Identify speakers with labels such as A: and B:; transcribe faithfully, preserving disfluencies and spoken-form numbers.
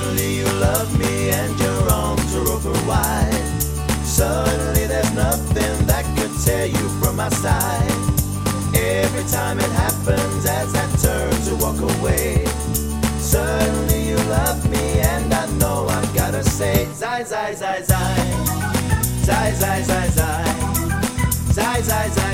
A: Suddenly you love me and your arms are open wide. Suddenly there's nothing that could tear you from my side. Every time it happens as I turn to walk away. Suddenly you love me and I know I've gotta say Zai, zai, zai, zai. Zai, zai, zai, zai. Zai, zai, zai.